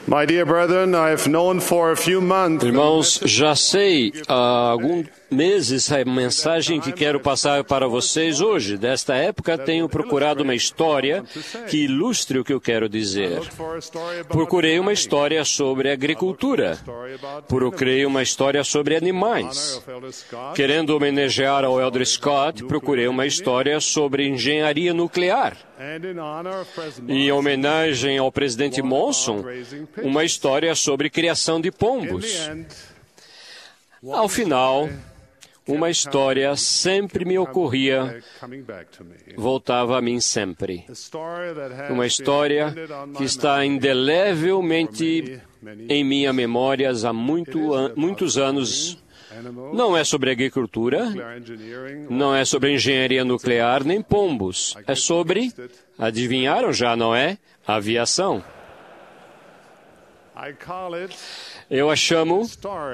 My dear brethren, I have known for a few months. Irmãos, já sei há alguns meses a mensagem que quero passar para vocês hoje. Desta época, tenho procurado uma história que ilustre o que eu quero dizer. Procurei uma história sobre agricultura. Procurei uma história sobre animais. Querendo homenagear ao Elder Scott, procurei uma história sobre engenharia nuclear. E em homenagem ao presidente Monson, uma história sobre criação de pombos. Ao final, uma história sempre me ocorria, voltava a mim sempre. Uma história que está indelevelmente em minha memória há muitos anos. Não é sobre agricultura, não é sobre engenharia nuclear, nem pombos. É sobre, adivinharam já, não é? Aviação. Eu a chamo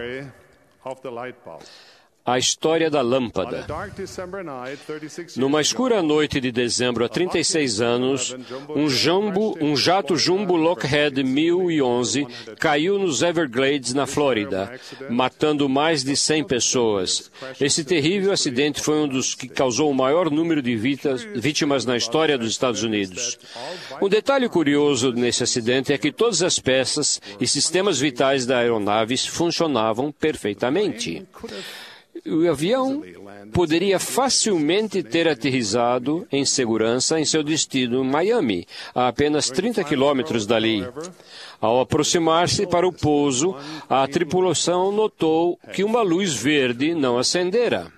a história da lâmpada. Numa escura noite de dezembro, há 36 anos, um jato Jumbo Lockheed 1011 caiu nos Everglades, na Flórida, matando mais de 100 pessoas. Esse terrível acidente foi um dos que causou o maior número de vítimas na história dos Estados Unidos. Um detalhe curioso nesse acidente é que todas as peças e sistemas vitais da aeronave funcionavam perfeitamente. O avião poderia facilmente ter aterrissado em segurança em seu destino em Miami, a apenas 30 quilômetros dali. Ao aproximar-se para o pouso, a tripulação notou que uma luz verde não acendera.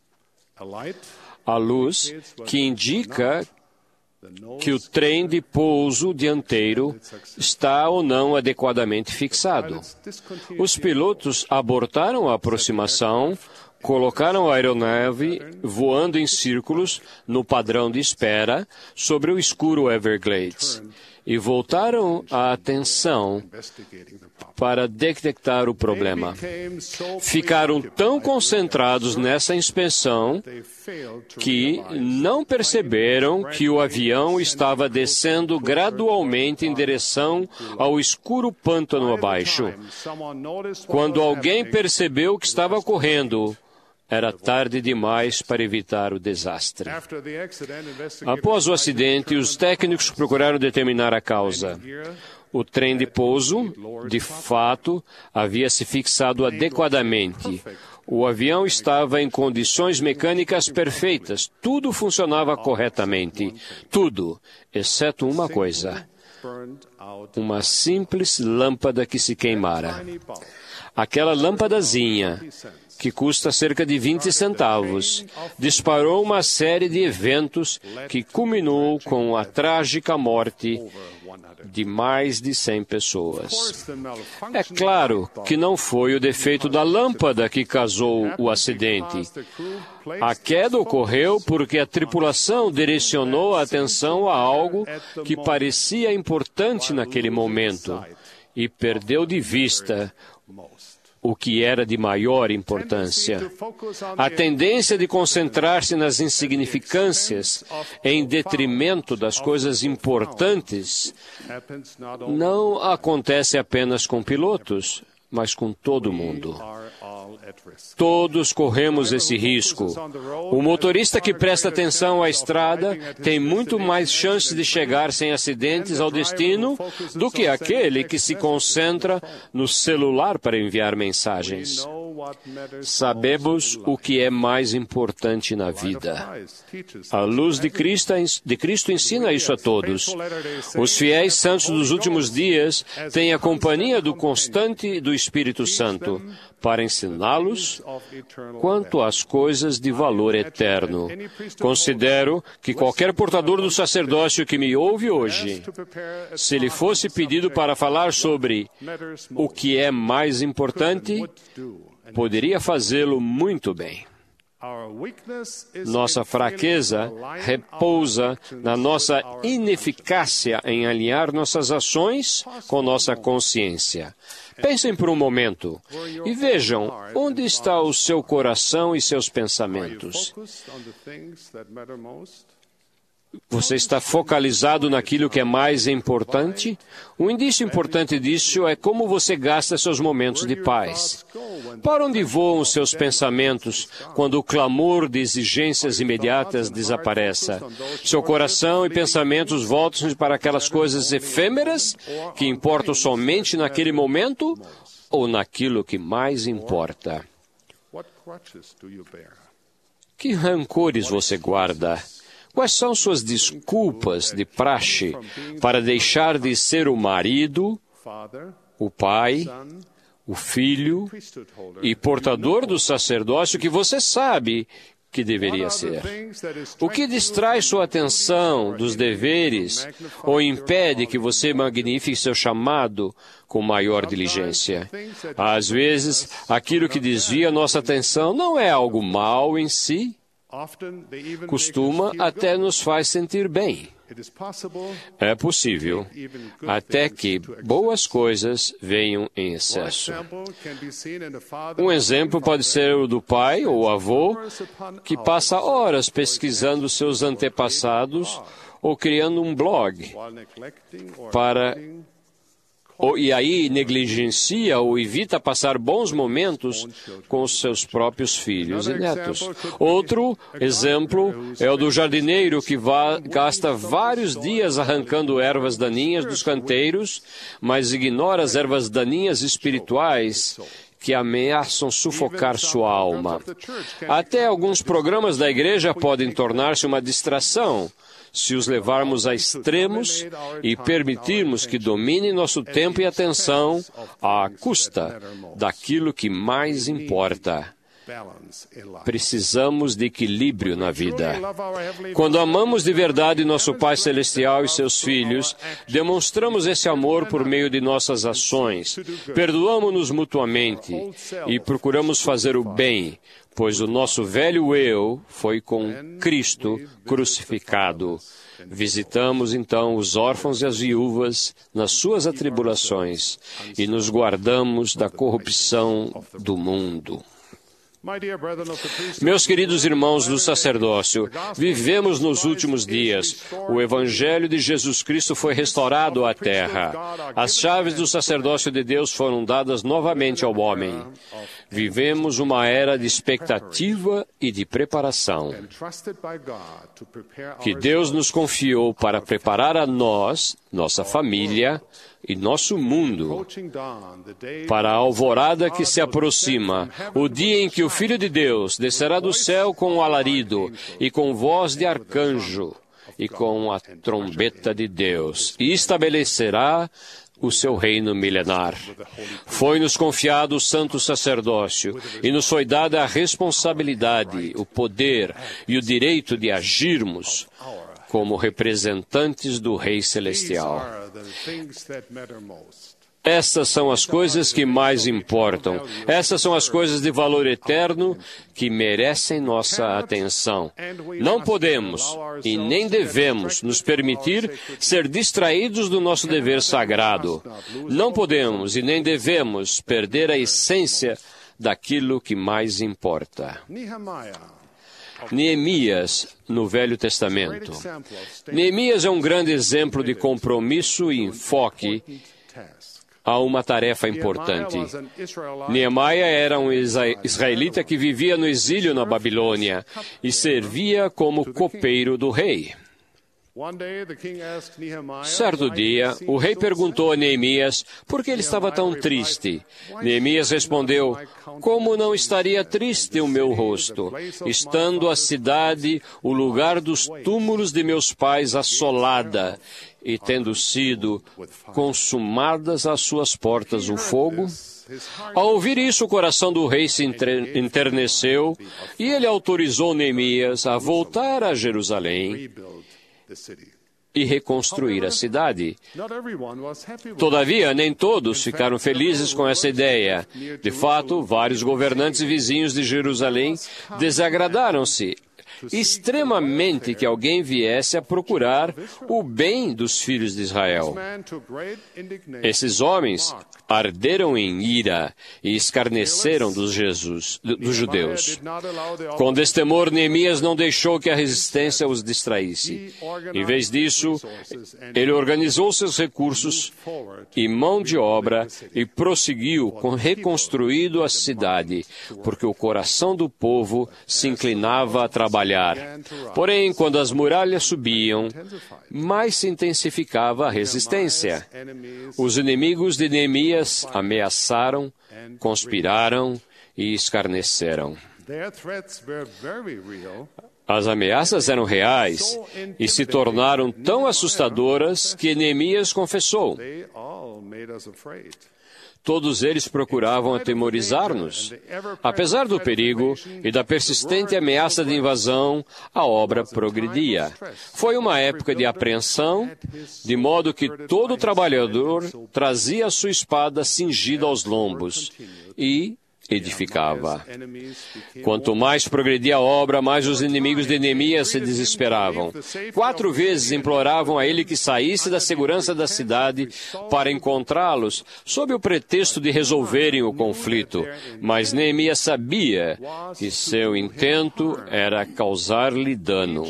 A luz que indica que o trem de pouso dianteiro está ou não adequadamente fixado. Os pilotos abortaram a aproximação, colocaram a aeronave voando em círculos no padrão de espera sobre o escuro Everglades e voltaram a atenção para detectar o problema. Ficaram tão concentrados nessa inspeção que não perceberam que o avião estava descendo gradualmente em direção ao escuro pântano abaixo. Quando alguém percebeu o que estava ocorrendo, era tarde demais para evitar o desastre. Após o acidente, os técnicos procuraram determinar a causa. O trem de pouso, de fato, havia se fixado adequadamente. O avião estava em condições mecânicas perfeitas. Tudo funcionava corretamente. Tudo, exceto uma coisa. Uma simples lâmpada que se queimara. Aquela lâmpadazinha, que custa cerca de 20 centavos, disparou uma série de eventos que culminou com a trágica morte de mais de 100 pessoas. É claro que não foi o defeito da lâmpada que causou o acidente. A queda ocorreu porque a tripulação direcionou a atenção a algo que parecia importante naquele momento e perdeu de vista o que era de maior importância. A tendência de concentrar-se nas insignificâncias em detrimento das coisas importantes não acontece apenas com pilotos, mas com todo mundo. Todos corremos esse risco. O motorista que presta atenção à estrada tem muito mais chances de chegar sem acidentes ao destino do que aquele que se concentra no celular para enviar mensagens. Sabemos o que é mais importante na vida. A luz de Cristo ensina isso a todos. Os fiéis santos dos últimos dias têm a companhia do constante do Espírito Santo para ensiná-los quanto às coisas de valor eterno. Considero que qualquer portador do sacerdócio que me ouve hoje, se lhe fosse pedido para falar sobre o que é mais importante, poderia fazê-lo muito bem. Nossa fraqueza repousa na nossa ineficácia em alinhar nossas ações com nossa consciência. Pensem por um momento e vejam onde está o seu coração e seus pensamentos. Você está focalizado naquilo que é mais importante? Um indício importante disso é como você gasta seus momentos de paz. Para onde voam seus pensamentos quando o clamor de exigências imediatas desapareça? Seu coração e pensamentos voltam-se para aquelas coisas efêmeras que importam somente naquele momento ou naquilo que mais importa? Que rancores você guarda? Quais são suas desculpas de praxe para deixar de ser o marido, o pai, o filho e portador do sacerdócio que você sabe que deveria ser? O que distrai sua atenção dos deveres ou impede que você magnifique seu chamado com maior diligência? Às vezes, aquilo que desvia nossa atenção não é algo mal em si, costuma até nos faz sentir bem. É possível até que boas coisas venham em excesso. Um exemplo pode ser o do pai ou avô que passa horas pesquisando seus antepassados ou criando um blog e aí negligencia ou evita passar bons momentos com os seus próprios filhos e netos. Outro exemplo é o do jardineiro que gasta vários dias arrancando ervas daninhas dos canteiros, mas ignora as ervas daninhas espirituais que ameaçam sufocar sua alma. Até alguns programas da igreja podem tornar-se uma distração se os levarmos a extremos e permitirmos que domine nosso tempo e atenção à custa daquilo que mais importa. Precisamos de equilíbrio na vida. Quando amamos de verdade nosso Pai Celestial e seus filhos, demonstramos esse amor por meio de nossas ações, perdoamos-nos mutuamente e procuramos fazer o bem, pois o nosso velho eu foi com Cristo crucificado. Visitamos, então, os órfãos e as viúvas nas suas atribulações e nos guardamos da corrupção do mundo. Meus queridos irmãos do sacerdócio, vivemos nos últimos dias. O Evangelho de Jesus Cristo foi restaurado à terra. As chaves do sacerdócio de Deus foram dadas novamente ao homem. Vivemos uma era de expectativa e de preparação, que Deus nos confiou para preparar a nós, nossa família e nosso mundo para a alvorada que se aproxima, o dia em que o Filho de Deus descerá do céu com um alarido e com voz de arcanjo e com a trombeta de Deus, e estabelecerá o seu reino milenar. Foi-nos confiado o santo sacerdócio e nos foi dada a responsabilidade, o poder e o direito de agirmos como representantes do Rei Celestial. Essas são as coisas que mais importam. Essas são as coisas de valor eterno que merecem nossa atenção. Não podemos e nem devemos nos permitir ser distraídos do nosso dever sagrado. Não podemos e nem devemos perder a essência daquilo que mais importa. Neemias, no Velho Testamento. Neemias é um grande exemplo de compromisso e enfoque a uma tarefa importante. Neemias era um israelita que vivia no exílio na Babilônia e servia como copeiro do rei. Certo dia, o rei perguntou a Neemias por que ele estava tão triste. Neemias respondeu: como não estaria triste o meu rosto, estando a cidade, o lugar dos túmulos de meus pais, assolada, e tendo sido consumadas às suas portas o fogo? Ao ouvir isso, o coração do rei se enterneceu e ele autorizou Neemias a voltar a Jerusalém e reconstruir a cidade. Todavia, nem todos ficaram felizes com essa ideia. De fato, vários governantes vizinhos de Jerusalém desagradaram-se extremamente que alguém viesse a procurar o bem dos filhos de Israel. Esses homens arderam em ira e escarneceram dos judeus. Com destemor, Neemias não deixou que a resistência os distraísse. Em vez disso, ele organizou seus recursos e mão de obra e prosseguiu com reconstruindo a cidade, porque o coração do povo se inclinava a trabalhar. Porém, quando as muralhas subiam, mais se intensificava a resistência. Os inimigos de Neemias ameaçaram, conspiraram e escarneceram. As ameaças eram reais e se tornaram tão assustadoras que Neemias confessou: todos eles procuravam atemorizar-nos. Apesar do perigo e da persistente ameaça de invasão, a obra progredia. Foi uma época de apreensão, de modo que todo trabalhador trazia a sua espada cingida aos lombos e edificava. Quanto mais progredia a obra, mais os inimigos de Neemias se desesperavam. 4 vezes imploravam a ele que saísse da segurança da cidade para encontrá-los, sob o pretexto de resolverem o conflito. Mas Neemias sabia que seu intento era causar-lhe dano.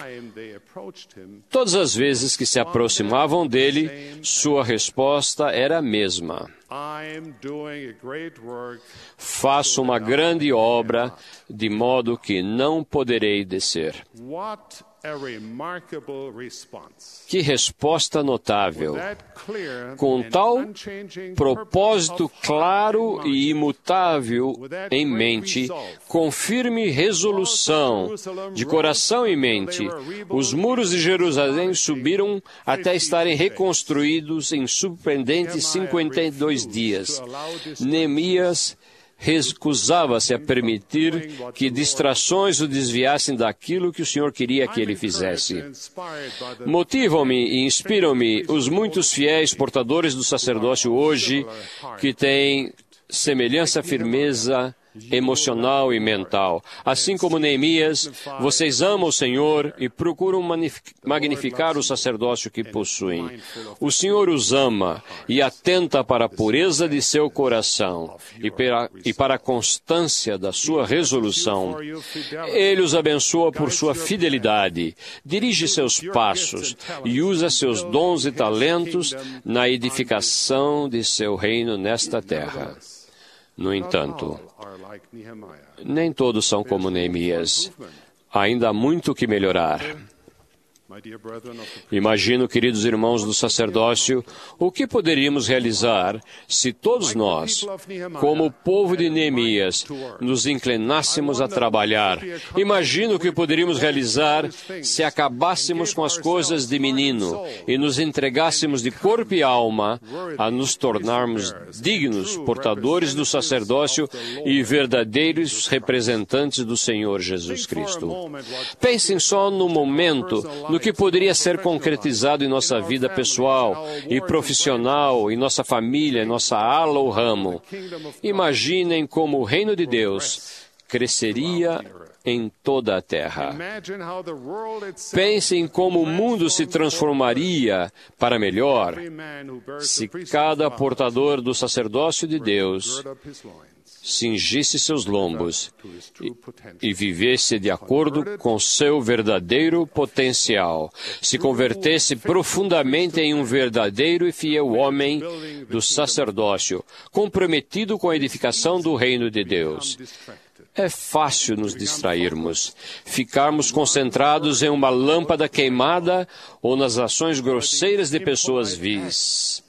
Todas as vezes que se aproximavam dele, sua resposta era a mesma: faço uma grande obra, de modo que não poderei descer. Que resposta notável! Com tal propósito claro e imutável em mente, com firme resolução de coração e mente, os muros de Jerusalém subiram até estarem reconstruídos em surpreendentes 52 dias. Neemias recusava-se a permitir que distrações o desviassem daquilo que o Senhor queria que ele fizesse. Motivam-me e inspiram-me os muitos fiéis portadores do sacerdócio hoje que têm semelhança firmeza emocional e mental. Assim como Neemias, vocês amam o Senhor e procuram magnificar o sacerdócio que possuem. O Senhor os ama e atenta para a pureza de seu coração e para a constância da sua resolução. Ele os abençoa por sua fidelidade, dirige seus passos e usa seus dons e talentos na edificação de seu reino nesta terra. No entanto, nem todos são como Neemias. Ainda há muito que melhorar. Imagino, queridos irmãos do sacerdócio, o que poderíamos realizar se todos nós, como o povo de Neemias, nos inclinássemos a trabalhar. Imagino o que poderíamos realizar se acabássemos com as coisas de menino e nos entregássemos de corpo e alma a nos tornarmos dignos portadores do sacerdócio e verdadeiros representantes do Senhor Jesus Cristo. Pensem só no momento, no que poderia ser concretizado em nossa vida pessoal e profissional, em nossa família, em nossa ala ou ramo. Imaginem como o reino de Deus cresceria em toda a terra. Pensem como o mundo se transformaria para melhor se cada portador do sacerdócio de Deus cingisse seus lombos e vivesse de acordo com seu verdadeiro potencial, se convertesse profundamente em um verdadeiro e fiel homem do sacerdócio, comprometido com a edificação do reino de Deus. É fácil nos distrairmos, ficarmos concentrados em uma lâmpada queimada ou nas ações grosseiras de pessoas vis.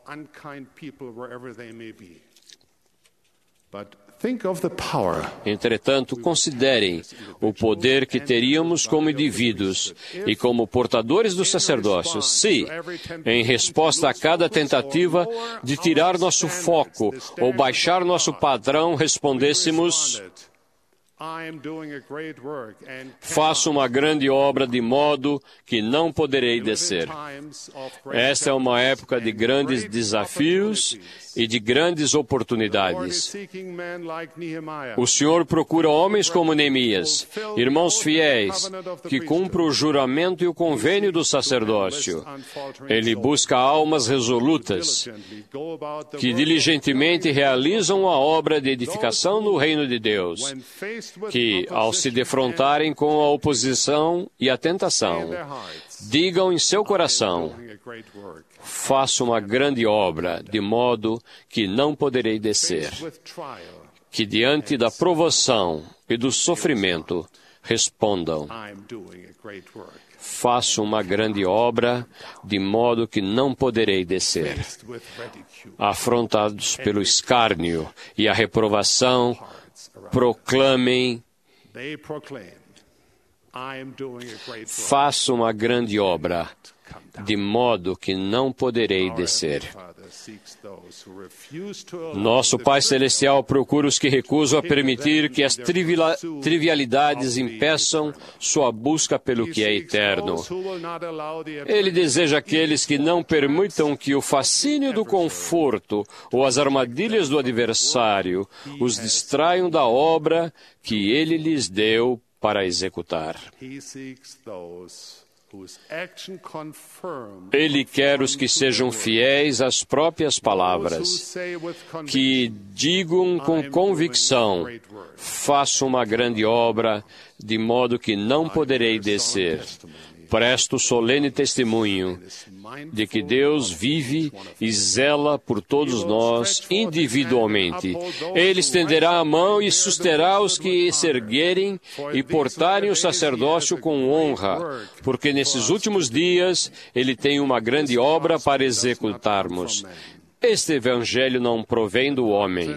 Entretanto, considerem o poder que teríamos como indivíduos e como portadores do sacerdócio se, em resposta a cada tentativa de tirar nosso foco ou baixar nosso padrão, respondêssemos: Faço uma grande obra de modo que não poderei descer. Esta é uma época de grandes desafios e de grandes oportunidades. O Senhor procura homens como Neemias, irmãos fiéis, que cumpram o juramento e o convênio do sacerdócio. Ele busca almas resolutas, que diligentemente realizam a obra de edificação no reino de Deus, que, ao se defrontarem com a oposição e a tentação, digam em seu coração: faço uma grande obra, de modo que não poderei descer. Que diante da provação e do sofrimento respondam: faço uma grande obra, de modo que não poderei descer. Afrontados pelo escárnio e a reprovação, proclamem: faço uma grande obra, de modo que não poderei descer. Nosso Pai Celestial procura os que recusam a permitir que as trivialidades impeçam sua busca pelo que é eterno. Ele deseja aqueles que não permitam que o fascínio do conforto ou as armadilhas do adversário os distraiam da obra que Ele lhes deu para executar. Ele quer os que sejam fiéis às próprias palavras, que digam com convicção: faço uma grande obra, de modo que não poderei descer. Presto solene testemunho de que Deus vive e zela por todos nós individualmente. Ele estenderá a mão e susterá os que se erguerem e portarem o sacerdócio com honra, porque nesses últimos dias Ele tem uma grande obra para executarmos. Este Evangelho não provém do homem.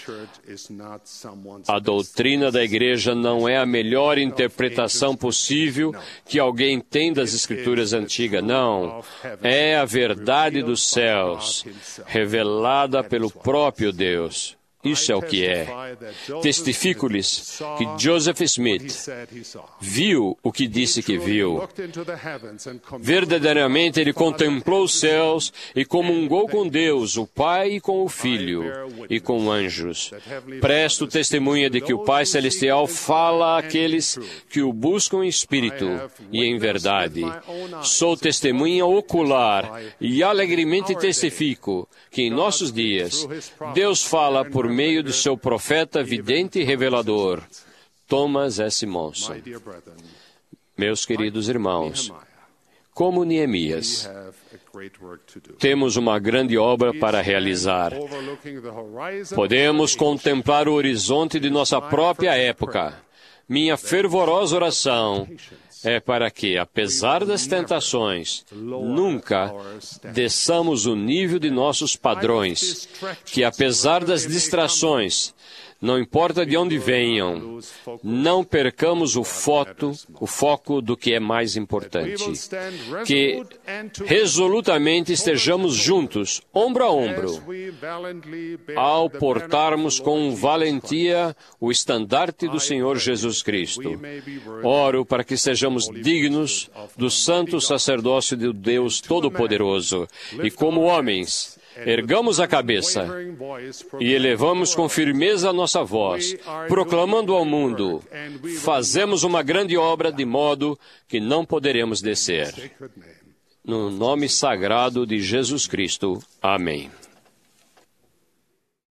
A doutrina da Igreja não é a melhor interpretação possível que alguém tem das Escrituras antigas, não. É a verdade dos céus, revelada pelo próprio Deus. Isso é o que é. Testifico-lhes que Joseph Smith viu o que disse que viu. Verdadeiramente ele contemplou os céus e comungou com Deus, o Pai, e com o Filho, e com anjos. Presto testemunha de que o Pai Celestial fala àqueles que o buscam em espírito e em verdade. Sou testemunha ocular e alegremente testifico que em nossos dias Deus fala por meio do seu profeta vidente e revelador, Thomas S. Monson. Meus queridos irmãos, como Neemias, temos uma grande obra para realizar. Podemos contemplar o horizonte de nossa própria época. Minha fervorosa oração é para que, apesar das tentações, nunca desçamos o nível de nossos padrões, que apesar das distrações, não importa de onde venham, não percamos o foco do que é mais importante. Que resolutamente estejamos juntos, ombro a ombro, ao portarmos com valentia o estandarte do Senhor Jesus Cristo. Oro para que sejamos dignos do santo sacerdócio de Deus Todo-Poderoso e, como homens, ergamos a cabeça e elevamos com firmeza a nossa voz, proclamando ao mundo: fazemos uma grande obra de modo que não poderemos descer. No nome sagrado de Jesus Cristo. Amém.